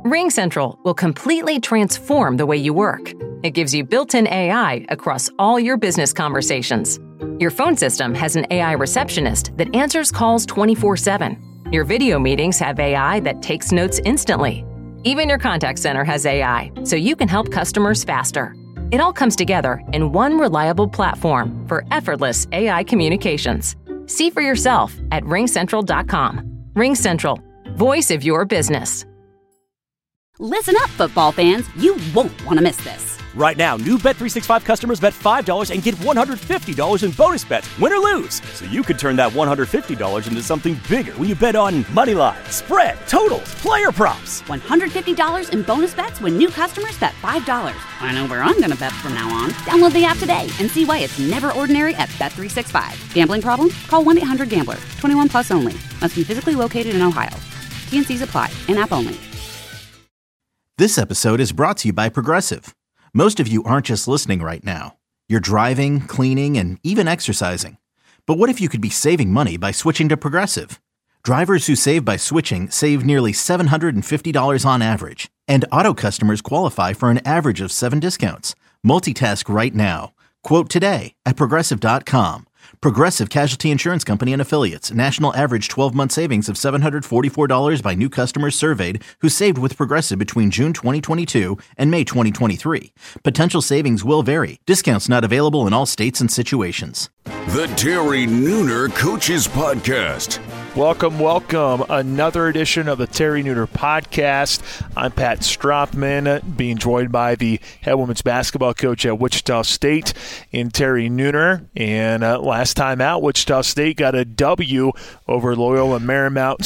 RingCentral will completely transform the way you work. It gives you built-in AI across all your business conversations. Your phone system has an AI receptionist that answers calls 24/7. Your video meetings have AI that takes notes instantly. Even your contact center has AI, so you can help customers faster. It all comes together in one reliable platform for effortless AI communications. See for yourself at ringcentral.com. RingCentral, voice of your business. Listen up, football fans. You won't want to miss this. Right now, new Bet365 customers bet $5 and get $150 in bonus bets, win or lose. So you could turn that $150 into something bigger when you bet on moneyline, spread, totals, player props. $150 in bonus bets when new customers bet $5. I know where I'm going to bet from now on. Download the app today and see why it's never ordinary at Bet365. Gambling problem? Call 1-800-GAMBLER. 21 plus only. Must be physically located in Ohio. T&Cs apply. In-app only. This episode is brought to you by Progressive. Most of you aren't just listening right now. You're driving, cleaning, and even exercising. But what if you could be saving money by switching to Progressive? Drivers who save by switching save nearly $750 on average. And auto customers qualify for an average of 7 discounts. Multitask right now. Quote today at Progressive.com. Progressive Casualty Insurance Company and Affiliates. National average 12-month savings of $744 by new customers surveyed who saved with Progressive between June 2022 and May 2023. Potential savings will vary. Discounts not available in all states and situations. The Terry Nooner Coaches Podcast. Welcome. Another edition of the Terry Nooner Podcast. I'm Pat Strothman, being joined by the head women's basketball coach at Wichita State in Terry Nooner. And last time out, Wichita State got a W over Loyola Marymount,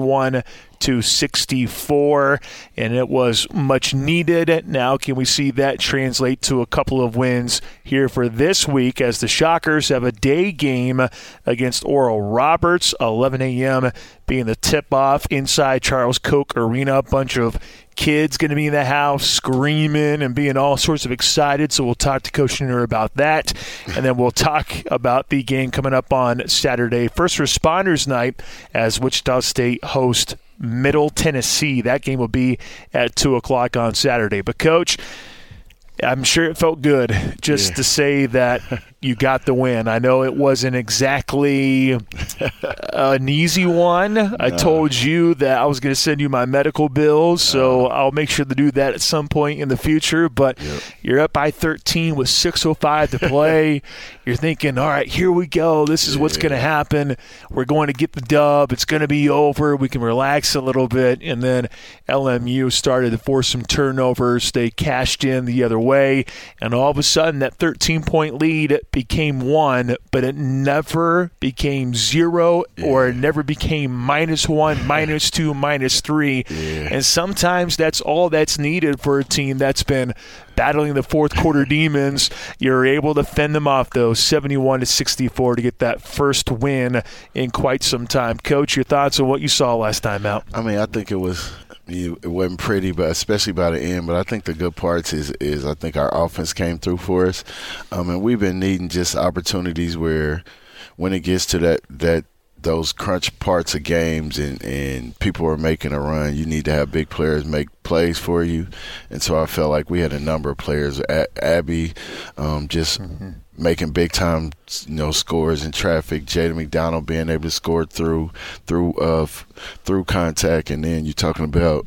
71-64, and it was much needed. Now can we see that translate to a couple of wins here for this week as the Shockers have a day game against Oral Roberts, 11 a.m. being the tip-off inside Charles Koch Arena. A bunch of kids going to be in the house screaming and being all sorts of excited, so we'll talk to Coach Nooner about that. And then we'll talk about the game coming up on Saturday, First Responders Night, as Wichita State hosts Middle Tennessee. That game will be at 2 o'clock on Saturday. But, Coach, I'm sure it felt good just to say that you got the win. I know it wasn't exactly an easy one. No. I told you that I was going to send you my medical bills, so I'll make sure to do that at some point in the future. But you're up by 13 with 6:05 to play. You're thinking, all right, here we go. This is what's going to happen. We're going to get the dub. It's going to be over. We can relax a little bit. And then LMU started to force some turnovers. They cashed in the other way. And all of a sudden, that 13-point lead became 1, but it never became 0 or it never became -1, -2, -3. And sometimes that's all that's needed for a team that's been battling the fourth quarter demons. You're able to fend them off, though, 71-64 to get that first win in quite some time. Coach, your thoughts on what you saw last time out? I mean, I think it wasn't pretty, but especially by the end. But I think the good parts is I think our offense came through for us. And we've been needing just opportunities where when it gets to those crunch parts of games and people are making a run, you need to have big players make plays for you. And so I felt like we had a number of players. Abby making big time scores in traffic. Jada McDonald being able to score through contact, and then you're talking about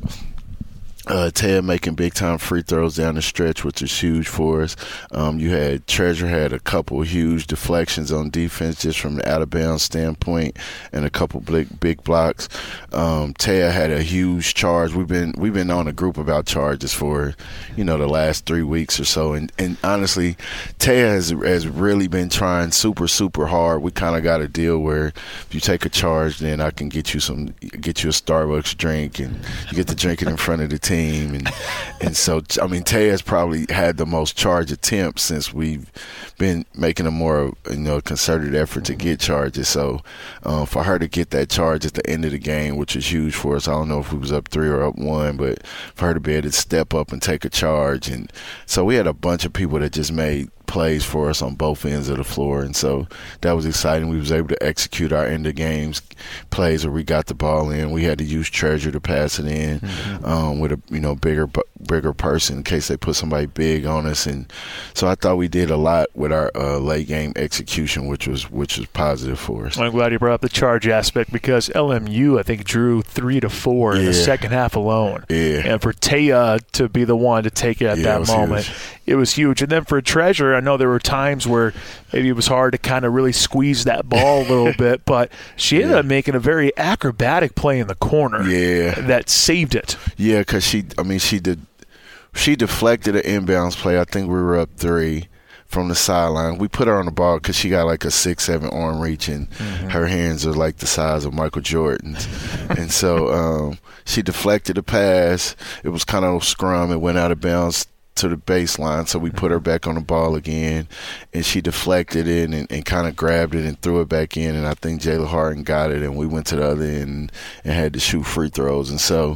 Ted making big-time free throws down the stretch, which is huge for us. You had Treasure had a couple huge deflections on defense just from the out-of-bounds standpoint and a couple big blocks. Ted had a huge charge. We've been on a group about charges for, the last 3 weeks or so. And honestly, Ted has really been trying super, super hard. We kind of got a deal where if you take a charge, then I can get you a Starbucks drink, and you get to drink it in front of the team. And so, I mean, Tay's probably had the most charge attempts since we've been making a more, concerted effort to get charges. So for her to get that charge at the end of the game, which is huge for us, I don't know if we was up 3 or up 1, but for her to be able to step up and take a charge. And so we had a bunch of people that just made plays for us on both ends of the floor, and so that was exciting. We was able to execute our end of games plays where we got the ball in. We had to use Treasure to pass it in with a bigger person in case they put somebody big on us, and so I thought we did a lot with our late game execution, which was positive for us. I'm glad you brought up the charge aspect because LMU, I think, drew 3 to 4 in the second half alone. Yeah. And for Taya to be the one to take it at that moment, it was huge. And then for Treasure, I know there were times where maybe it was hard to kind of really squeeze that ball a little bit, but she ended up making a very acrobatic play in the corner that saved it. Yeah, because she deflected an inbounds play. I think we were up 3 from the sideline. We put her on the ball because she got like a 6'7" arm reach, and her hands are like the size of Michael Jordan's. And so she deflected a pass. It was kind of a scrum. It went out of bounds to the baseline, so we put her back on the ball again, and she deflected it and kind of grabbed it and threw it back in, and I think Jayla Harden got it, and we went to the other end and had to shoot free throws. And so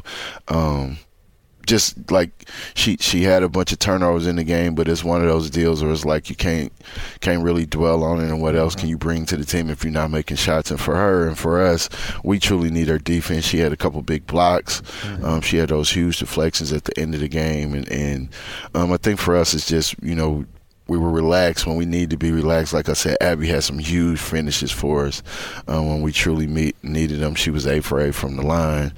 just like she had a bunch of turnovers in the game, but it's one of those deals where it's like you can't really dwell on it, and what else can you bring to the team if you're not making shots? And for her and for us, we truly need her defense. She had a couple big blocks. She had those huge deflections at the end of the game, and I think for us it's just, we were relaxed when we needed to be relaxed. Like I said, Abby had some huge finishes for us when we truly needed them. She was 8 for 8 from the line.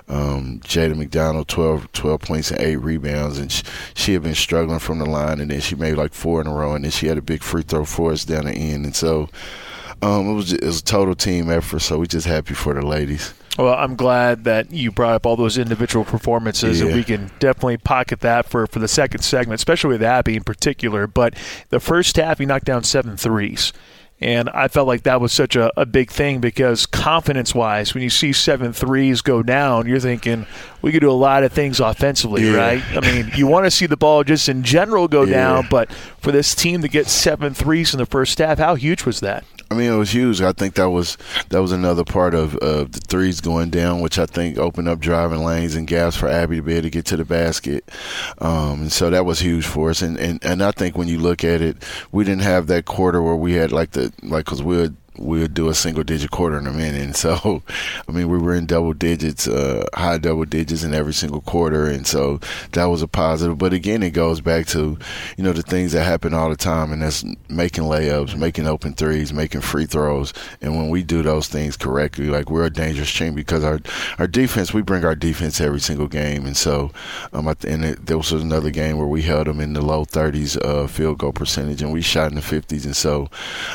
Jada McDonald, 12 points and 8 rebounds, and she had been struggling from the line, and then she made like 4 in a row, and then she had a big free throw for us down the end. And so it was a total team effort, so we're just happy for the ladies. Well, I'm glad that you brought up all those individual performances, and we can definitely pocket that for the second segment, especially with Abby in particular. But the first half, he knocked down 7 threes. And I felt like that was such a big thing because confidence-wise, when you see 7 threes go down, you're thinking we could do a lot of things offensively, right? I mean, you want to see the ball just in general go down, but for this team to get 7 threes in the first half, how huge was that? I mean, it was huge. I think that was another part of the threes going down, which I think opened up driving lanes and gaps for Abby to be able to get to the basket. And so that was huge for us. And I think when you look at it, we didn't have that quarter where we had because we would do a single-digit quarter in a minute. And so, I mean, we were in double digits, high double digits in every single quarter, and so that was a positive. But again, it goes back to, the things that happen all the time, and that's making layups, making open threes, making free throws. And when we do those things correctly, like, we're a dangerous team because our defense, we bring our defense every single game. And so, there was another game where we held them in the low 30s field goal percentage, and we shot in the 50s. And so,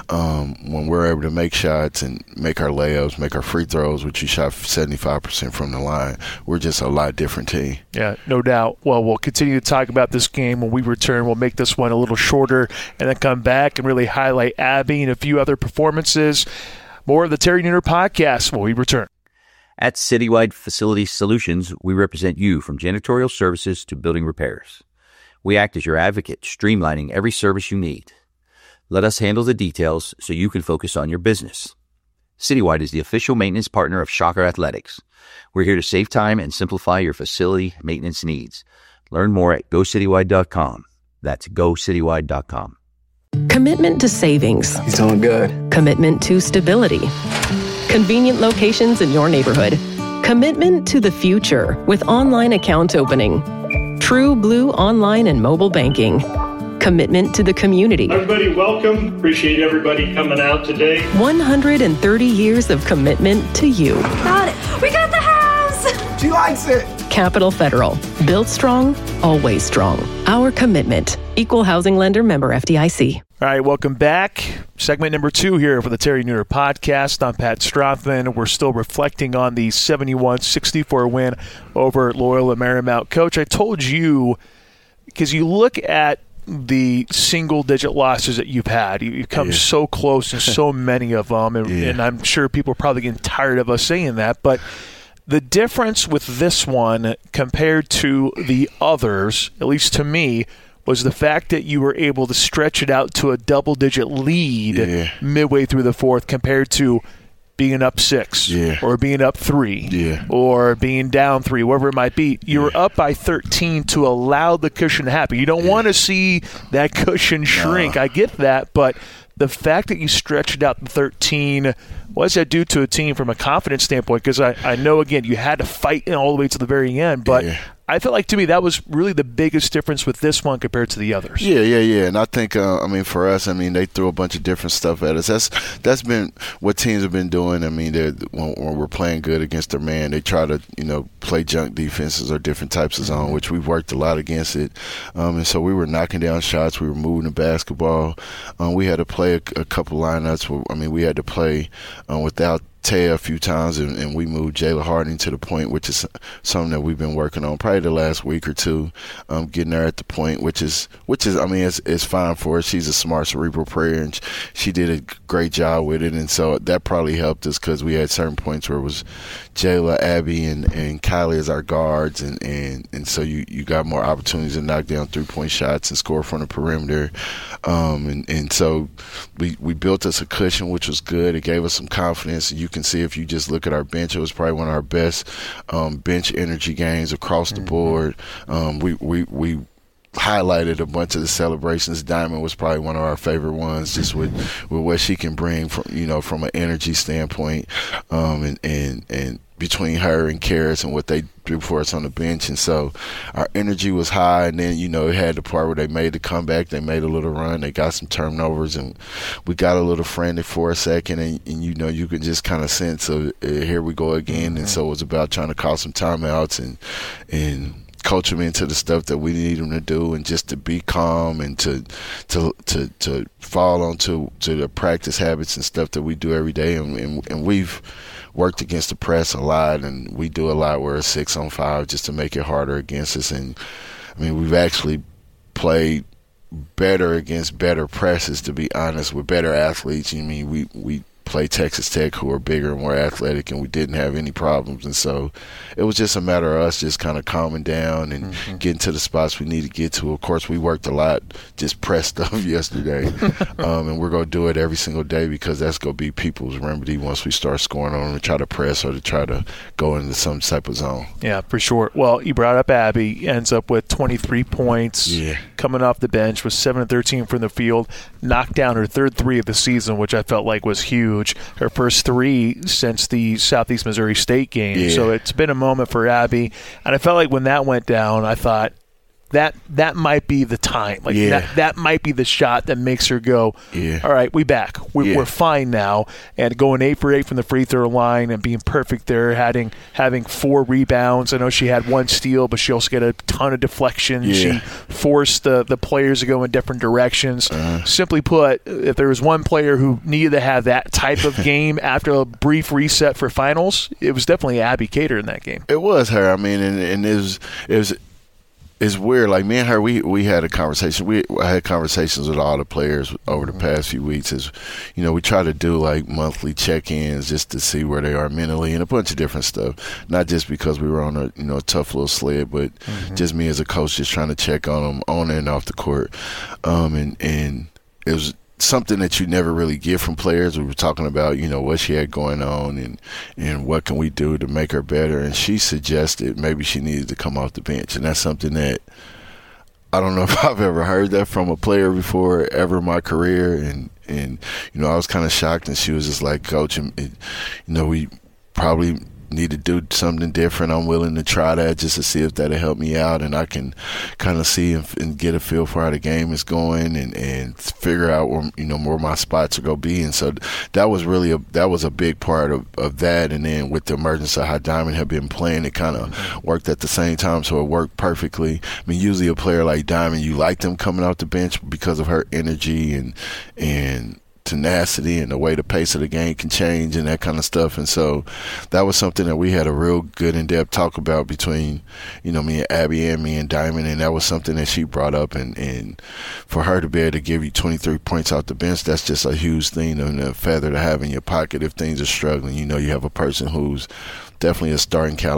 when we're able to make shots and make our layups, make our free throws, which you shot 75% from the line, we're just a lot different team. Yeah, no doubt. Well, we'll continue to talk about this game when we return. We'll make this one a little shorter and then come back and really highlight Abby and a few other performances. More of the Terry Nooner Podcast when we return. At Citywide Facility Solutions, we represent you from janitorial services to building repairs. We act as your advocate, streamlining every service you need. Let us handle the details so you can focus on your business. Citywide is the official maintenance partner of Shocker Athletics. We're here to save time and simplify your facility maintenance needs. Learn more at GoCitywide.com. That's GoCitywide.com. Commitment to savings. He's doing good. Commitment to stability. Convenient locations in your neighborhood. Commitment to the future with online account opening. True Blue online and mobile banking. Commitment to the community. Everybody, welcome. Appreciate everybody coming out today. 130 years of commitment to you. Got it. We got the house. She likes it. Capital Federal. Built strong, always strong. Our commitment. Equal housing lender, member FDIC. All right, welcome back. Segment number 2 here for the Terry Nooner Podcast. I'm Pat Strothman. We're still reflecting on the 71-64 win over Loyola Marymount. Coach, I told you, because you look at the single-digit losses that you've had. You've come so close in so many of them, and I'm sure people are probably getting tired of us saying that, but the difference with this one compared to the others, at least to me, was the fact that you were able to stretch it out to a double-digit lead midway through the fourth compared to being up 6 or being up 3 or being down 3, whatever it might be. You're up by 13 to allow the cushion to happen. You don't want to see that cushion shrink. I get that, but the fact that you stretched it out to 13, what does that do to a team from a confidence standpoint? Because I know, again, you had to fight all the way to the very end, but I feel like, to me, that was really the biggest difference with this one compared to the others. Yeah. And I think, for us, they threw a bunch of different stuff at us. That's been what teams have been doing. When we're playing good against their man, they try to, play junk defenses or different types of zone, which we've worked a lot against it. And so we were knocking down shots. We were moving the basketball. We had to play a couple lineups. We had to play without Taya a few times, and we moved Jayla Harding to the point, which is something that we've been working on probably the last week or two, getting her at the point, which is it's fine for her. She's a smart cerebral player, and she did a great job with it, and so that probably helped us because we had certain points where it was Jayla, Abby, and Kylie as our guards, and so you got more opportunities to knock down 3-point shots and score from the perimeter, and so we built us a cushion, which was good. It gave us some confidence. You can see if you just look at our bench, it was probably one of our best bench energy games across the board. We highlighted a bunch of the celebrations. Diamond was probably one of our favorite ones, just with what she can bring from an energy standpoint, and between her and Karis and what they do for us on the bench. And so our energy was high, and then it had the part where they made the comeback. They made a little run. They got some turnovers, and we got a little frantic for a second, and you can just kind of sense here we go again. And so it was about trying to call some timeouts and coach them into the stuff that we need them to do, and just to be calm and to fall onto the practice habits and stuff that we do every day. And we've worked against the press a lot, and we do a lot where it's 6-on-5 just to make it harder against us. And we've actually played better against better presses, to be honest, with better athletes. We play Texas Tech, who are bigger and more athletic, and we didn't have any problems. And so it was just a matter of us just kind of calming down and getting to the spots we need to get to. Of course, we worked a lot, just press stuff yesterday, and we're going to do it every single day because that's going to be people's remedy once we start scoring on them to try to press or to try to go into some type of zone. Yeah, for sure. Well, you brought up Abby, ends up with 23 points, coming off the bench with 7-13 from the field, knocked down her third 3 of the season, which I felt like was huge. Her first 3 since the Southeast Missouri State game. So it's been a moment for Abby. And I felt like when that went down, I thought that might be the time. That might be the shot that makes her go, all right, we're back. We're fine now. And going 8 for 8 from the free throw line and being perfect there, having 4 rebounds. I know she had 1 steal, but she also got a ton of deflections. She forced the players to go in different directions. Simply put, if there was one player who needed to have that type of game after a brief reset for finals, it was definitely Abby Cater in that game. It was her. And it was it's weird. Like, me and her, we had a conversation. I had conversations with all the players over the past few weeks. We try to do like monthly check-ins just to see where they are mentally and a bunch of different stuff. Not just because we were on a tough little sled, but just me as a coach just trying to check on them on and off the court. And it was something that you never really get from players. We were talking about, what she had going on and what can we do to make her better. And she suggested maybe she needed to come off the bench. And that's something that I don't know if I've ever heard that from a player before ever in my career. And I was kind of shocked, and she was just like, Coach, we probably need to do something different. I'm willing to try that just to see if that'll help me out, and I can kind of see and get a feel for how the game is going and figure out where my spots are going to be. And so that was a big part of that. And then with the emergence of how Diamond had been playing, it kind of worked at the same time, so it worked perfectly. Usually a player like Diamond, you like them coming off the bench because of her energy and tenacity and the way the pace of the game can change and that kind of stuff. And so that was something that we had a real good in-depth talk about between me and Abby and me and Diamond, and that was something that she brought up. And for her to be able to give you 23 points off the bench, that's just a huge thing and a feather to have in your pocket if things are struggling. You have a person who's definitely a starting caliber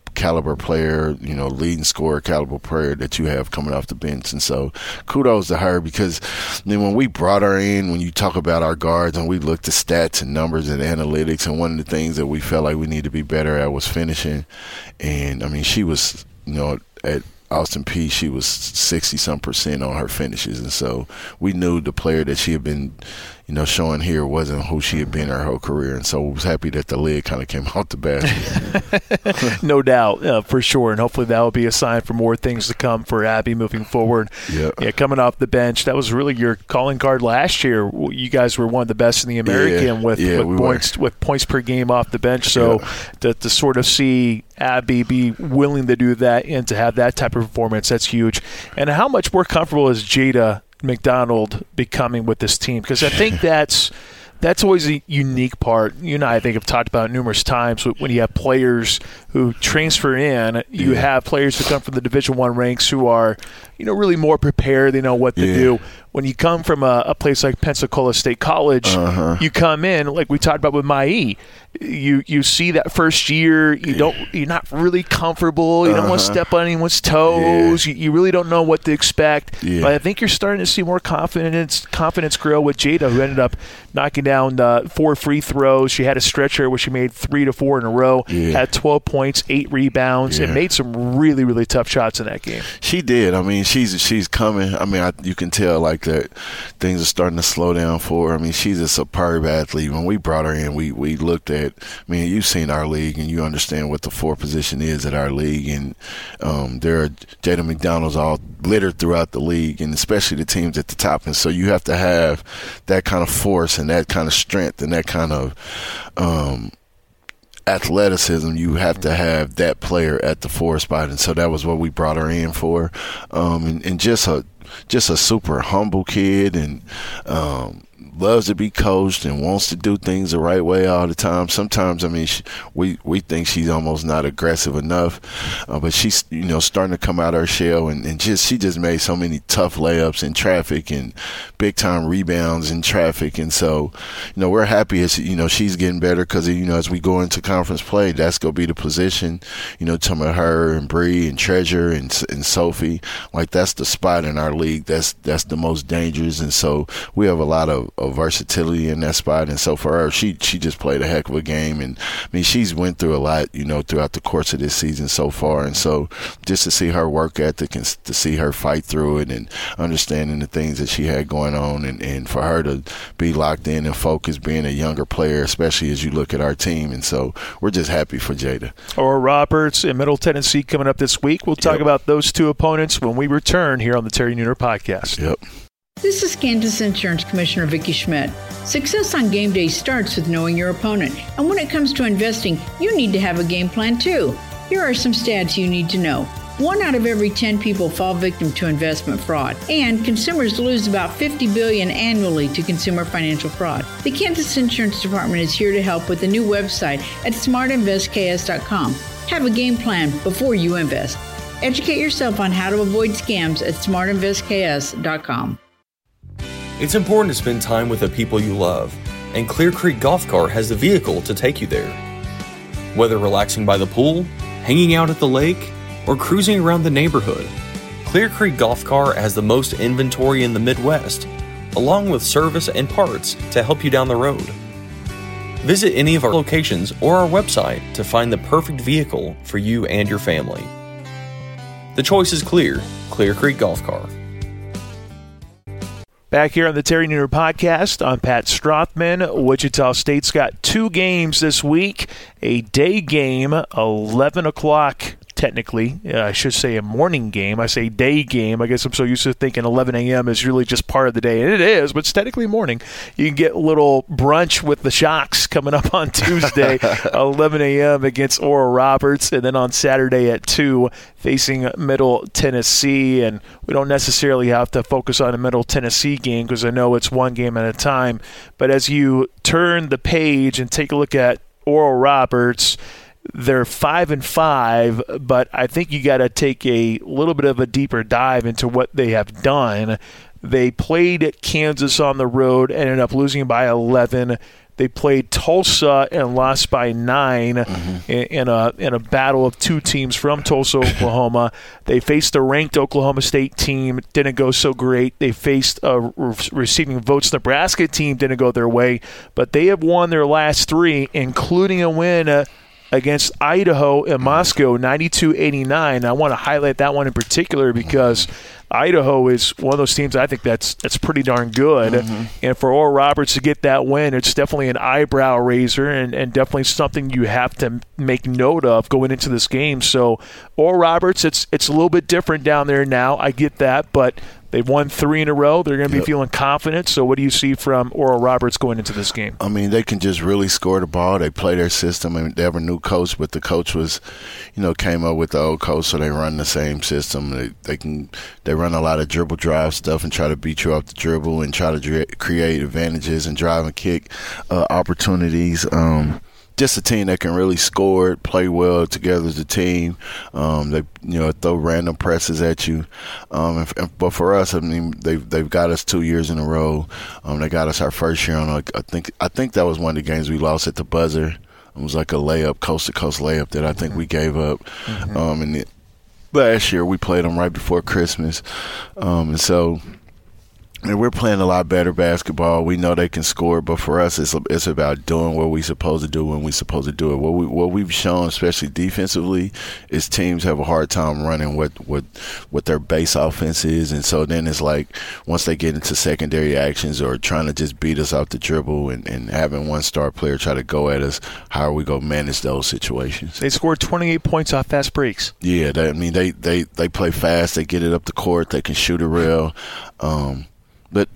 caliber player, leading scorer caliber player that you have coming off the bench. And so kudos to her, because when we brought her in, when you talk about our guards and we looked at stats and numbers and analytics, and one of the things that we felt like we need to be better at was finishing. And I mean, she was, at Austin Peay, she was 60-some% on her finishes. And so we knew the player that she had been, showing here wasn't who she had been her whole career. And so I was happy that the lid kind of came out the basket. No doubt, for sure. And hopefully that will be a sign for more things to come for Abby moving forward. Yeah, coming off the bench, that was really your calling card last year. You guys were one of the best in the American with points per game off the bench. So to sort of see Abby be willing to do that and to have that type of performance, that's huge. And how much more comfortable is Jada McDonald becoming with this team? Because I think that's always a unique part. You and I think have talked about it numerous times. When you have players who transfer in, you have players who come from the Division I ranks who are, really more prepared. They know what to do. When you come from a place like Pensacola State College, you come in, like we talked about with Mai, you see that first year, you're not really comfortable. You don't want to step on anyone's toes. You really don't know what to expect. But I think you're starting to see more confidence grow with Jada, who ended up knocking down 4 free throws. She had a stretcher where she made 3 to 4 in a row, had 12 points, 8 rebounds, and made some really, really tough shots in that game. She did. I mean, she's coming. I mean, you can tell like that things are starting to slow down for her. I mean, she's a superb athlete. When we brought her in, we looked at, I mean, you've seen our league and you understand what the 4 position is at our league. And there are Jada McDonald's all littered throughout the league, and especially the teams at the top. And so you have to have that kind of force and that kind of strength and that kind of athleticism. You have to have that player at the 4 spot. And so that was what we brought her in for. And just a super humble kid, and loves to be coached and wants to do things the right way all the time. Sometimes, I mean, we think she's almost not aggressive enough, but she's, starting to come out of her shell, and she just made so many tough layups in traffic and big-time rebounds in traffic. And so, we're happy as, she's getting better because, as we go into conference play, that's going to be the position, some of her and Bree and Treasure and Sophie, like that's the spot in our league that's the most dangerous. And so we have a lot of versatility in that spot. And so for her, she just played a heck of a game. And I mean, she's went through a lot, throughout the course of this season so far. And so just to see her work ethic and to see her fight through it and understanding the things that she had going on, and for her to be locked in and focused, being a younger player, especially as you look at our team. And so we're just happy for Jada. Oral Roberts in Middle Tennessee coming up this week. We'll talk about those two opponents when we return here on the Terry Nooner Podcast. Yep. This is Kansas Insurance Commissioner Vicki Schmidt. Success on game day starts with knowing your opponent. And when it comes to investing, you need to have a game plan too. Here are some stats you need to know. 1 out of every 10 people fall victim to investment fraud, and consumers lose about $50 billion annually to consumer financial fraud. The Kansas Insurance Department is here to help with a new website at smartinvestks.com. Have a game plan before you invest. Educate yourself on how to avoid scams at smartinvestks.com. It's important to spend time with the people you love, and Clear Creek Golf Car has the vehicle to take you there. Whether relaxing by the pool, hanging out at the lake, or cruising around the neighborhood, Clear Creek Golf Car has the most inventory in the Midwest, along with service and parts to help you down the road. Visit any of our locations or our website to find the perfect vehicle for you and your family. The choice is clear. Clear Creek Golf Car. Back here on the Terry Nooner Podcast, I'm Pat Strothman. Wichita State's got 2 games this week. A day game, 11 o'clock, technically. I should say a morning game. I say day game. I guess I'm so used to thinking 11 a.m. is really just part of the day. And it is, but it's technically morning. You can get a little brunch with the Shocks coming up on Tuesday, 11 a.m. against Oral Roberts. And then on Saturday at 2, facing Middle Tennessee. And we don't necessarily have to focus on a Middle Tennessee game because I know it's one game at a time. But as you turn the page and take a look at Oral Roberts, they're 5-5, but I think you got to take a little bit of a deeper dive into what they have done. They played Kansas on the road, ended up losing by 11. They played Tulsa and lost by 9 in a battle of two teams from Tulsa, Oklahoma. They faced a ranked Oklahoma State team. Didn't go so great. They faced a receiving votes Nebraska team. Didn't go their way. But they have won their last 3, including a win against Idaho and Moscow, 92-89. I want to highlight that one in particular because Idaho is one of those teams I think that's pretty darn good. And for Oral Roberts to get that win, it's definitely an eyebrow raiser and definitely something you have to make note of going into this game. So Oral Roberts, it's a little bit different down there now. I get that, but they've won 3 in a row. They're going to be feeling confident. So what do you see from Oral Roberts going into this game? I mean, they can just really score the ball. They play their system. I mean, they have a new coach, but the coach was, came up with the old coach, so they run the same system. They run a lot of dribble drive stuff and try to beat you off the dribble and try to create advantages and drive and kick opportunities. Just a team that can really score, play well together as a team. They throw random presses at you. But for us, I mean, they've got us 2 years in a row. They got us our first year on. I think that was one of the games we lost at the buzzer. It was like a layup, coast to coast layup that I think we gave up. And last year we played them right before Christmas, and so. And we're playing a lot better basketball. We know they can score, but for us, it's about doing what we're supposed to do when we're supposed to do it. What we've shown, especially defensively, is teams have a hard time running what their base offense is, and so then it's like once they get into secondary actions or trying to just beat us off the dribble and having one star player try to go at us, how are we going to manage those situations? They scored 28 points off fast breaks. Yeah, they play fast. They get it up the court. They can shoot it real. But,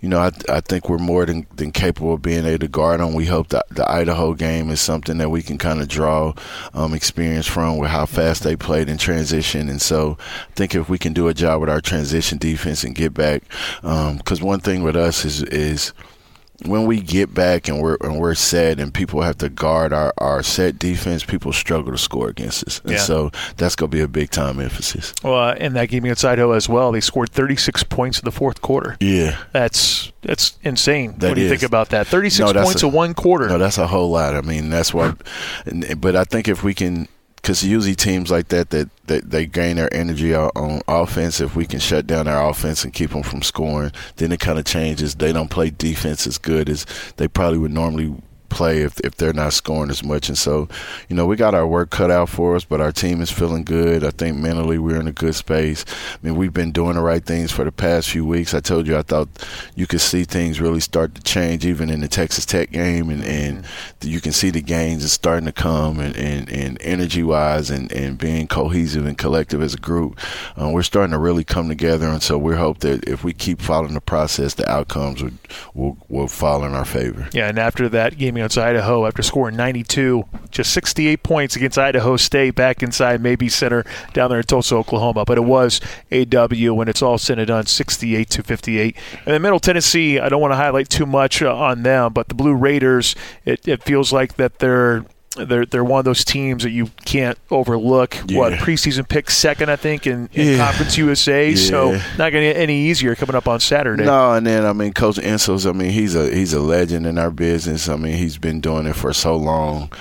I think we're more than capable of being able to guard them. We hope that the Idaho game is something that we can kind of draw experience from with how fast they played in transition. And so I think if we can do a job with our transition defense and get back, because one thing with us is when we get back and we're set and people have to guard our set defense, people struggle to score against us. And so that's going to be a big-time emphasis. Well, in that game against Idaho as well, they scored 36 points in the fourth quarter. Yeah. That's insane when you think about that. 36 points in one quarter. No, that's a whole lot. I mean, that's why – but I think if we can – because usually teams like that they gain their energy on offense. If we can shut down our offense and keep them from scoring, then it kind of changes. They don't play defense as good as they probably would normally play if they're not scoring as much. And so, we got our work cut out for us, but our team is feeling good. I think mentally we're in a good space. I mean, we've been doing the right things for the past few weeks. I told you I thought you could see things really start to change even in the Texas Tech game, and you can see the gains is starting to come and energy-wise and being cohesive and collective as a group. We're starting to really come together, and so we hope that if we keep following the process, the outcomes will fall in our favor. Yeah, and after that game against Idaho, after scoring 92, just 68 points against Idaho State back inside Mabee Center down there in Tulsa, Oklahoma. But it was a W when it's all said and done, 68-58. And then Middle Tennessee, I don't want to highlight too much on them, but the Blue Raiders, it feels like that they're one of those teams that you can't overlook. Yeah. Preseason pick second, I think, in Conference USA. Yeah. So not going to get any easier coming up on Saturday. No, and then Coach Insol's. He's a legend in our business. He's been doing it for so long,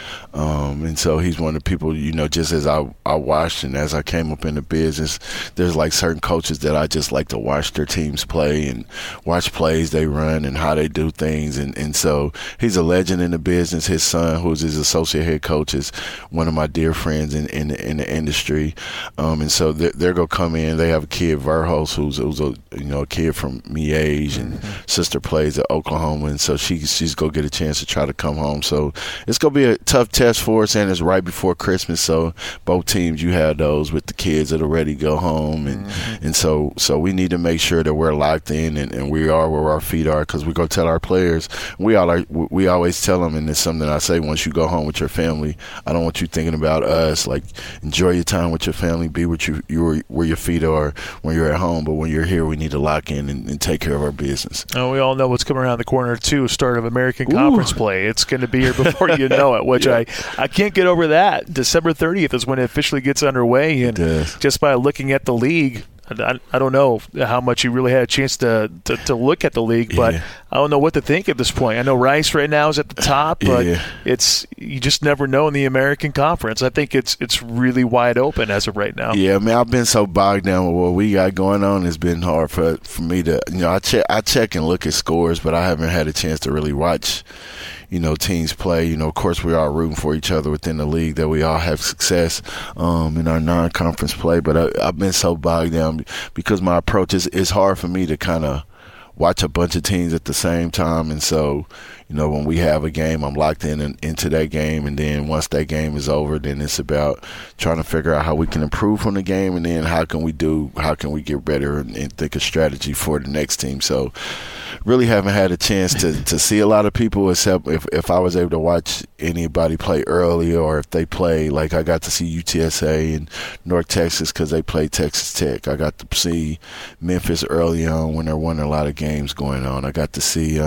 and so he's one of the people. Just as I watched and as I came up in the business, there's like certain coaches that I just like to watch their teams play and watch plays they run and how they do things, and so he's a legend in the business. His son, who's his associate head coach, is one of my dear friends in the industry, and so they're gonna come in. They have a kid, Verhulst, who's a kid from Miege, and sister plays at Oklahoma, and so she's gonna get a chance to try to come home. So it's gonna be a tough test for us, and it's right before Christmas. So both teams, you have those with the kids that are ready to go home, and so we need to make sure that we're locked in and we are where our feet are, because we're gonna tell our players. We always tell them, and it's something I say: once you go home with your family, I don't want you thinking about us. Like, enjoy your time with your family, be with where your feet are when you're at home. But when you're here, we need to lock in and take care of our business. Oh, we all know what's coming around the corner too. Start of American Conference play. It's going to be here before you know it. Which I can't get over that. December 30th is when it officially gets underway, and just by looking at the league, I don't know how much you really had a chance to look at the league, but I don't know what to think at this point. I know Rice right now is at the top, but you just never know in the American Conference. I think it's really wide open as of right now. Yeah, man, I've been so bogged down with what we got going on. It's been hard for me to, I check and look at scores, but I haven't had a chance to really watch teams play. Of course, we're all rooting for each other within the league, that we all have success in our non-conference play. But I've been so bogged down because my approach is hard for me to kind of watch a bunch of teams at the same time. And so, when we have a game, I'm locked into that game. And then once that game is over, then it's about trying to figure out how we can improve from the game. And then how can we get better and think of strategy for the next team. So really haven't had a chance to see a lot of people, except if I was able to watch anybody play early, or if they play, like I got to see UTSA and North Texas because they played Texas Tech. I got to see Memphis early on when there weren't a lot of games going on. I got to see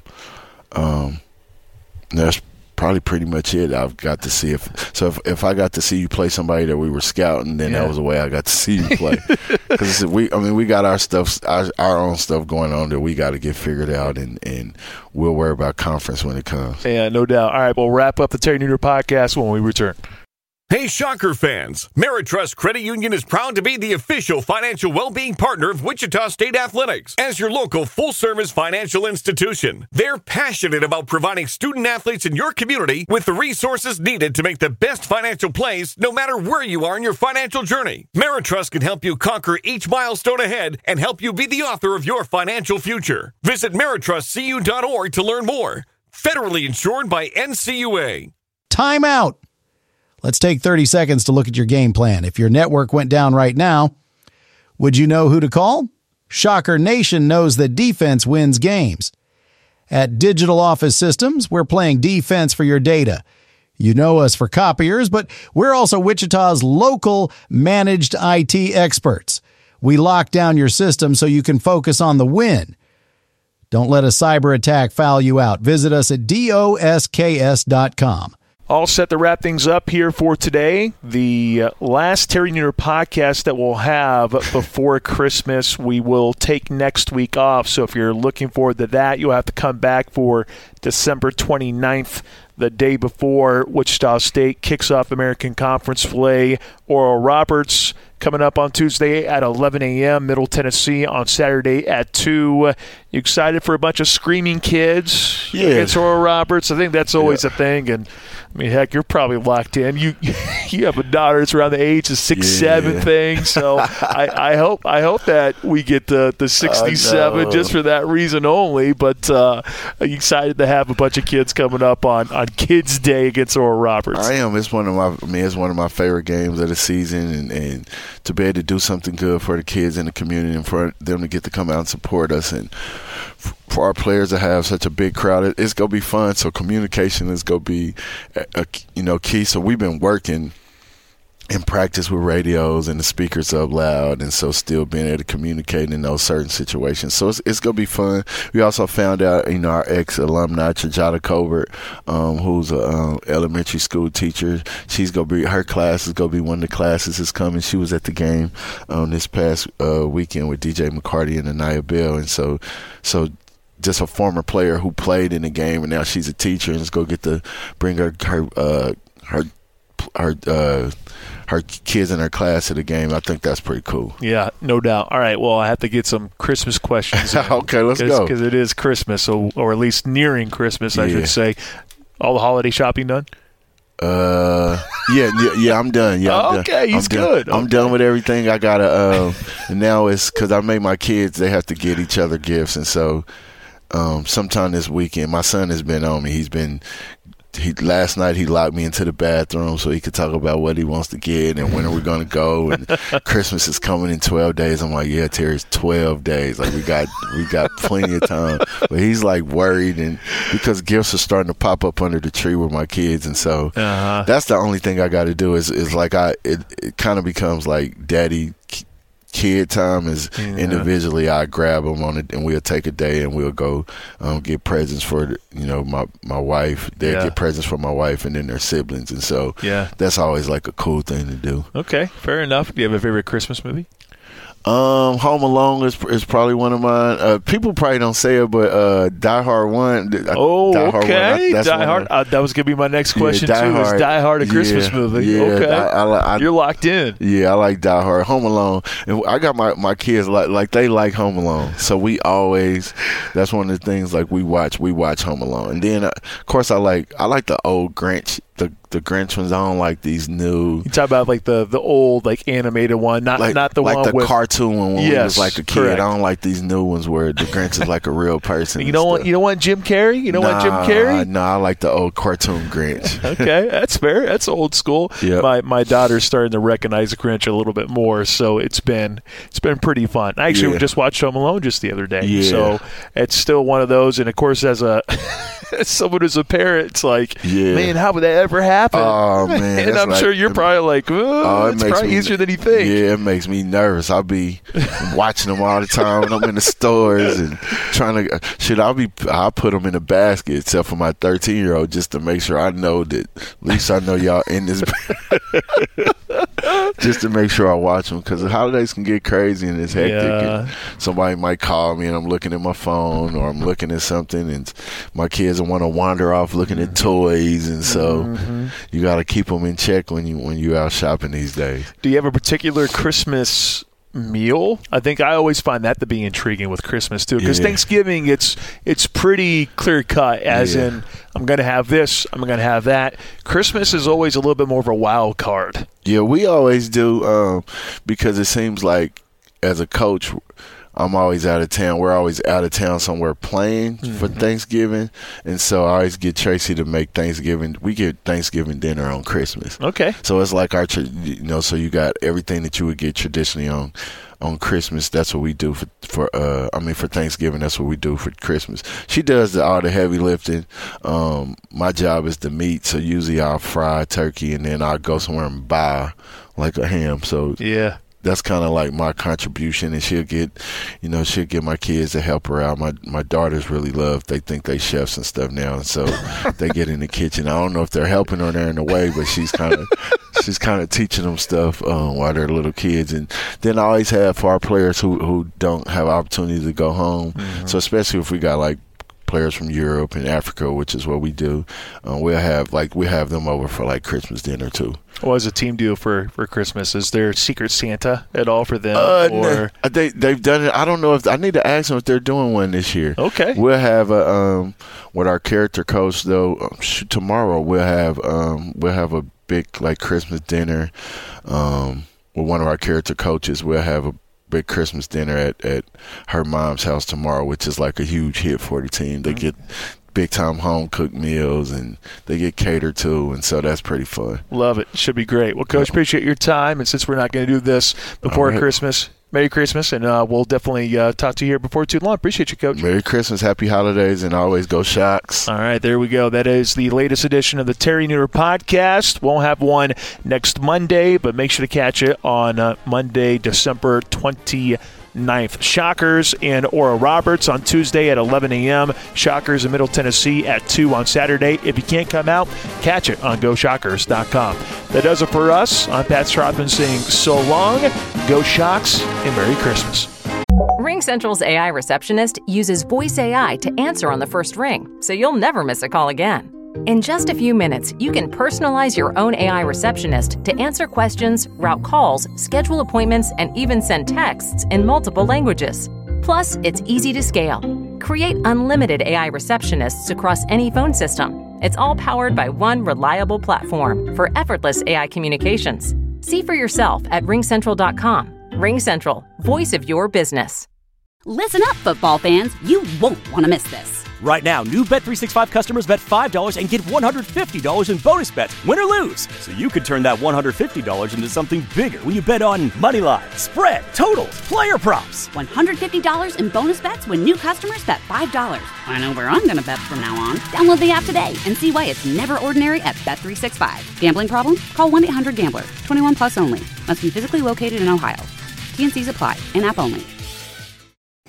that's probably pretty much it. I've got to see if I got to see you play somebody that we were scouting, then that was the way I got to see you play. Because we got our own stuff going on that we got to get figured out, and we'll worry about conference when it comes. Yeah, no doubt. All right, we'll wrap up the Terry Nooner podcast when we return. Hey, Shocker fans! Meritrust Credit Union is proud to be the official financial well-being partner of Wichita State Athletics as your local full-service financial institution. They're passionate about providing student-athletes in your community with the resources needed to make the best financial plays no matter where you are in your financial journey. Meritrust can help you conquer each milestone ahead and help you be the author of your financial future. Visit meritrustcu.org to learn more. Federally insured by NCUA. Time out. Let's take 30 seconds to look at your game plan. If your network went down right now, would you know who to call? Shocker Nation knows that defense wins games. At Digital Office Systems, we're playing defense for your data. You know us for copiers, but we're also Wichita's local managed IT experts. We lock down your system so you can focus on the win. Don't let a cyber attack foul you out. Visit us at DOSKS.com. All set to wrap things up here for today. The last Terry Nooner podcast that we'll have before Christmas. We will take next week off, so if you're looking forward to that, you'll have to come back for December 29th, the day before Wichita State kicks off American Conference play. Oral Roberts coming up on Tuesday at 11 a.m., Middle Tennessee on Saturday at 2. You excited for a bunch of screaming kids against Oral Roberts? I think that's always a thing, and I mean, heck, you're probably locked in. You have a daughter that's around the age of 6-7 thing, so I hope that we get the 67 just for that reason only. But I'm excited to have a bunch of kids coming up on Kids Day against Oral Roberts. I am. It's one of my favorite games of the season, and to be able to do something good for the kids in the community and for them to get to come out and support us, and for our players to have such a big crowd, it's going to be fun. So communication is going to be key. So we've been working in practice with radios and the speakers up loud, and so still being able to communicate in those certain situations. So it's going to be fun. We also found out, our ex-alumni, Chajada Colbert, who's a elementary school teacher, her class is going to be one of the classes that's coming. She was at the game this past weekend with DJ McCarty and Anaya Bell, and so just a former player who played in the game, and now she's a teacher, and is going to get to bring her kids in her class to the game. I think that's pretty cool. Yeah, no doubt. All right, well, I have to get some Christmas questions in. Okay, let's go. Because it is Christmas, or at least nearing Christmas, I should say. All the holiday shopping done? Yeah, I'm done. Yeah, I'm okay, done. He's good. I'm done with everything. I gotta. And now it's because I made my kids. They have to get each other gifts, and so sometime this weekend, my son has been on me. Last night he locked me into the bathroom so he could talk about what he wants to get and when are we going to go, and Christmas is coming in 12 days. I'm like, yeah, Terry, it's 12 days. Like we got plenty of time. But he's like worried, and because gifts are starting to pop up under the tree with my kids, and so that's the only thing I got to do is like it kind of becomes like daddy kid time is individually. I grab them on it, and we'll take a day and we'll go get presents for my wife. They get presents for my wife and then their siblings, and so that's always like a cool thing to do. Okay, fair enough. Do you have a favorite Christmas movie? Home Alone is probably one of mine. People probably don't say it, but Die Hard 1. Die Hard. That was going to be my next question, too. Is Die Hard a Christmas movie? Yeah, okay. You're locked in. Yeah, I like Die Hard. Home Alone. And I got my kids, like they like Home Alone. So we always, that's one of the things, like we watch Home Alone. And then, of course, I like the old Grinch. The Grinch ones. I don't like these new. You talk about like the old like animated one, not the one like the with cartoon one when we was like a kid. Correct. I don't like these new ones where the Grinch is like a real person. You don't want Jim Carrey? You don't want Jim Carrey? No, I like the old cartoon Grinch. Okay, that's fair. That's old school. Yep. My daughter's starting to recognize the Grinch a little bit more, so it's been pretty fun. I actually just watched Home Alone just the other day, so it's still one of those. And of course, as someone who's a parent, it's like, man, how would that ever happen? Oh man, and I'm sure you're probably like, it's probably easier than you think. Yeah, it makes me nervous. I'll be watching them all the time when I'm in the stores and trying to. I'll put them in a basket, except for my 13-year-old, just to make sure I know that at least I know y'all in this. Just to make sure I watch them, because the holidays can get crazy and it's hectic. And somebody might call me and I'm looking at my phone or I'm looking at something, and my kids want to wander off looking at toys, and so you got to keep them in check when you out shopping these days. Do you have a particular Christmas meal? I think I always find that to be intriguing with Christmas too, because Thanksgiving it's pretty clear cut, as in I'm going to have this, I'm going to have that. Christmas is always a little bit more of a wild card. Yeah, we always do, because it seems like as a coach, I'm always out of town. We're always out of town somewhere playing for Thanksgiving. And so I always get Tracy to make Thanksgiving. We get Thanksgiving dinner on Christmas. Okay. So it's like our, so you got everything that you would get traditionally on Christmas. That's what we do for Thanksgiving. That's what we do for Christmas. She does all the heavy lifting. My job is the meat. So usually I'll fry turkey and then I'll go somewhere and buy like a ham. So that's kind of like my contribution, and she'll get my kids to help her out. My daughters really they think they chefs and stuff now, and so they get in the kitchen. I don't know if they're helping her there in a way, but she's kind of teaching them stuff while they're little kids. And then I always have for our players who don't have opportunity to go home. So especially if we got like players from Europe and Africa, which is what we do, we have them over for like Christmas dinner too. What does a team do for Christmas? Is there Secret Santa at all for them? No, they've done it. I don't know if I need to ask them if they're doing one this year. Okay, we'll have with our character coach though. Tomorrow we'll have a big like Christmas dinner with one of our character coaches. We'll have a big Christmas dinner at her mom's house tomorrow, which is like a huge hit for the team. They get big time home cooked meals and they get catered to, and so that's pretty fun. Love it. Should be great. Well, Coach, appreciate your time, and since we're not going to do this before Christmas, Merry Christmas, and we'll definitely talk to you here before too long. Appreciate you, Coach. Merry Christmas, Happy Holidays, and always go Shocks. All right, there we go. That is the latest edition of the Terry Nooner Podcast. Won't have one next Monday, but make sure to catch it on Monday, December 29th. Shockers and Oral Roberts on Tuesday at 11 a.m. Shockers in Middle Tennessee at 2 on Saturday. If you can't come out, catch it on GoShockers.com. That does it for us. I'm Pat Strothman saying so long, go Shocks, and Merry Christmas. RingCentral's AI receptionist uses voice AI to answer on the first ring, so you'll never miss a call again. In just a few minutes, you can personalize your own AI receptionist to answer questions, route calls, schedule appointments, and even send texts in multiple languages. Plus, it's easy to scale. Create unlimited AI receptionists across any phone system. It's all powered by one reliable platform for effortless AI communications. See for yourself at RingCentral.com. RingCentral, voice of your business. Listen up, football fans. You won't want to miss this. Right now, new Bet365 customers bet $5 and get $150 in bonus bets, win or lose. So you could turn that $150 into something bigger when you bet on moneyline, spread, totals, player props. $150 in bonus bets when new customers bet $5. I know where I'm going to bet from now on. Download the app today and see why it's never ordinary at Bet365. Gambling problem? Call 1-800-GAMBLER. 21 plus only. Must be physically located in Ohio. T&Cs apply. In-app only.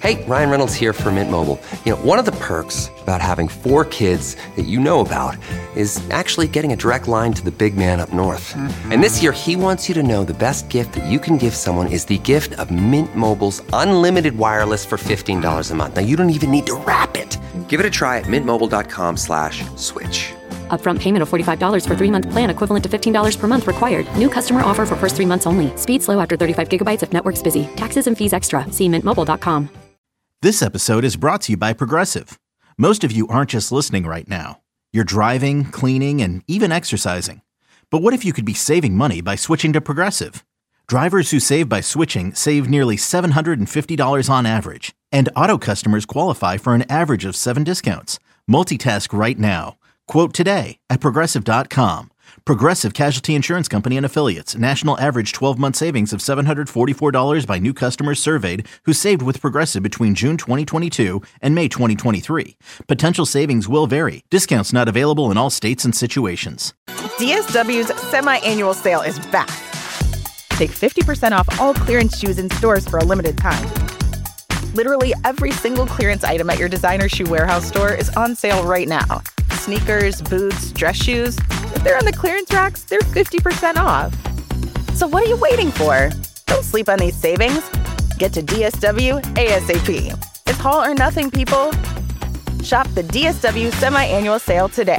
Hey, Ryan Reynolds here for Mint Mobile. You know, one of the perks about having 4 kids that you know about is actually getting a direct line to the big man up north. Mm-hmm. And this year, he wants you to know the best gift that you can give someone is the gift of Mint Mobile's unlimited wireless for $15 a month. Now, you don't even need to wrap it. Give it a try at mintmobile.com/switch. Upfront payment of $45 for 3-month plan equivalent to $15 per month required. New customer offer for first 3 months only. Speed slow after 35 gigabytes if network's busy. Taxes and fees extra. See mintmobile.com. This episode is brought to you by Progressive. Most of you aren't just listening right now. You're driving, cleaning, and even exercising. But what if you could be saving money by switching to Progressive? Drivers who save by switching save nearly $750 on average. And auto customers qualify for an average of 7 discounts. Multitask right now. Quote today at Progressive.com. Progressive Casualty Insurance Company and Affiliates. National average 12-month savings of $744 by new customers surveyed who saved with Progressive between June 2022 and May 2023. Potential savings will vary. Discounts not available in all states and situations. DSW's semi-annual sale is back. Take 50% off all clearance shoes in stores for a limited time. Literally every single clearance item at your designer shoe warehouse store is on sale right now. Sneakers, boots, dress shoes. If they're on the clearance racks, they're 50% off. So what are you waiting for? Don't sleep on these savings. Get to DSW ASAP. It's all or nothing, people. Shop the DSW semi-annual sale today.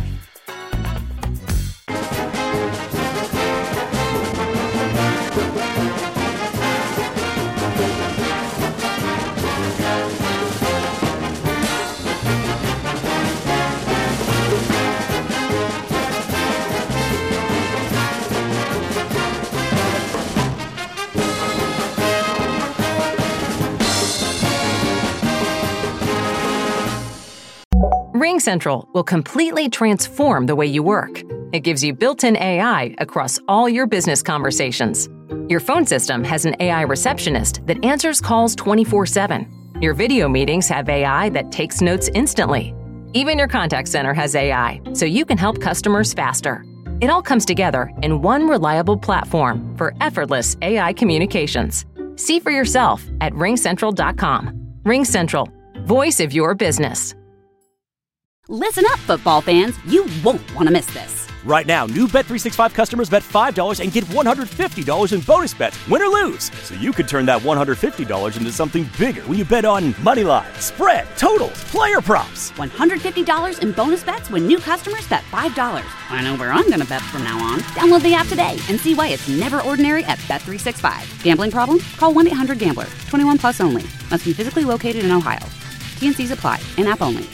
RingCentral will completely transform the way you work. It gives you built-in AI across all your business conversations. Your phone system has an AI receptionist that answers calls 24/7. Your video meetings have AI that takes notes instantly. Even your contact center has AI, so you can help customers faster. It all comes together in one reliable platform for effortless AI communications. See for yourself at ringcentral.com. RingCentral, voice of your business. Listen up, football fans. You won't want to miss this. Right now, new Bet365 customers bet $5 and get $150 in bonus bets, win or lose. So you could turn that $150 into something bigger when you bet on moneyline, spread, totals, player props. $150 in bonus bets when new customers bet $5. I know where I'm going to bet from now on. Download the app today and see why it's never ordinary at Bet365. Gambling problem? Call 1-800-GAMBLER. 21 plus only. Must be physically located in Ohio. T&Cs apply. In-app only.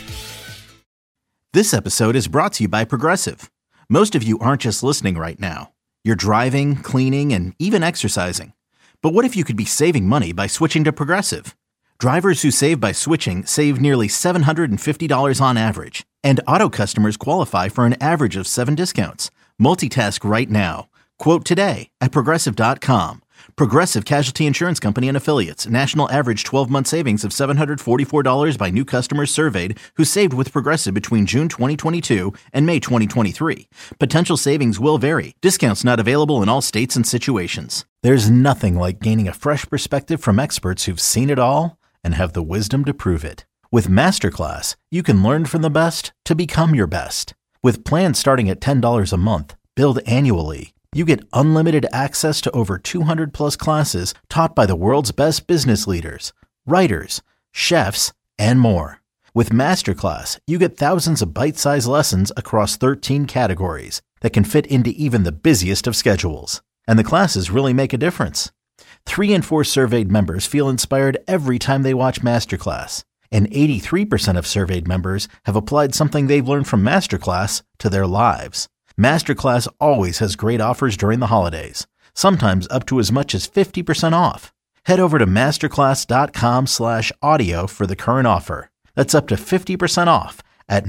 This episode is brought to you by Progressive. Most of you aren't just listening right now. You're driving, cleaning, and even exercising. But what if you could be saving money by switching to Progressive? Drivers who save by switching save nearly $750 on average. And auto customers qualify for an average of 7 discounts. Multitask right now. Quote today at Progressive.com. Progressive Casualty Insurance Company and Affiliates. National average 12-month savings of $744 by new customers surveyed who saved with Progressive between June 2022 and May 2023. Potential savings will vary. Discounts not available in all states and situations. There's nothing like gaining a fresh perspective from experts who've seen it all and have the wisdom to prove it. With Masterclass, you can learn from the best to become your best. With plans starting at $10 a month, billed annually, you get unlimited access to over 200 plus classes taught by the world's best business leaders, writers, chefs, and more. With Masterclass, you get thousands of bite-sized lessons across 13 categories that can fit into even the busiest of schedules. And the classes really make a difference. 3 in 4 surveyed members feel inspired every time they watch Masterclass. And 83% of surveyed members have applied something they've learned from Masterclass to their lives. Masterclass always has great offers during the holidays, sometimes up to as much as 50% off. Head over to masterclass.com/audio for the current offer. That's up to 50% off at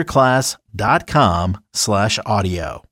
masterclass.com/audio.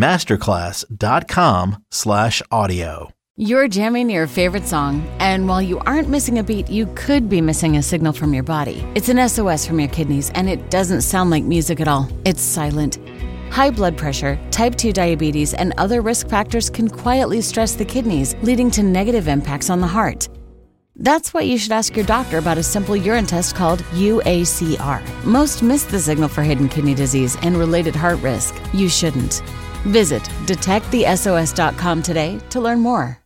masterclass.com/audio. You're jamming your favorite song, and while you aren't missing a beat, you could be missing a signal from your body. It's an SOS from your kidneys, and it doesn't sound like music at all. It's silent. High blood pressure, type 2 diabetes, and other risk factors can quietly stress the kidneys, leading to negative impacts on the heart. That's why you should ask your doctor about a simple urine test called UACR. Most miss the signal for hidden kidney disease and related heart risk. You shouldn't. Visit detectthesos.com today to learn more.